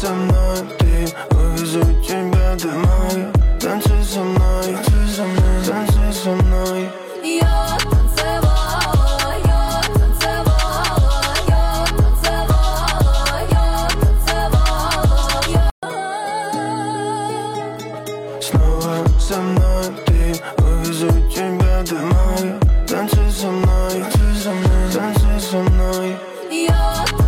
со мной, ты, увезу тебя домой. Танцуй со мной, танцуй со мной, танцуй со мной. Я танцевала, я танцевала, я танцевала, я танцевала, я. Снова со мной, ты, увезу тебя домой. Танцуй со мной, танцуй со мной, танцуй со мной. Я